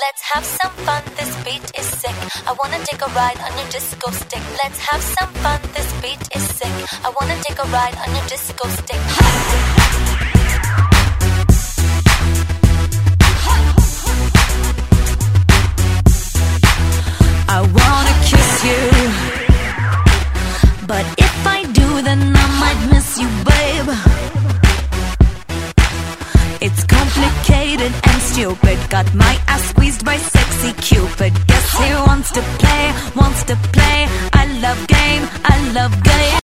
Let's have some fun, this beat is sick. I wanna take a ride on your disco stick. Let's have some fun, this beat is sick. I wanna take a ride on your disco stick. I wanna kiss you, but if I do, then I might miss you, babe. It's complicated and stupid. Got my ass squeezed by sexy Cupid. Guess he wants to play. I love game, I love game.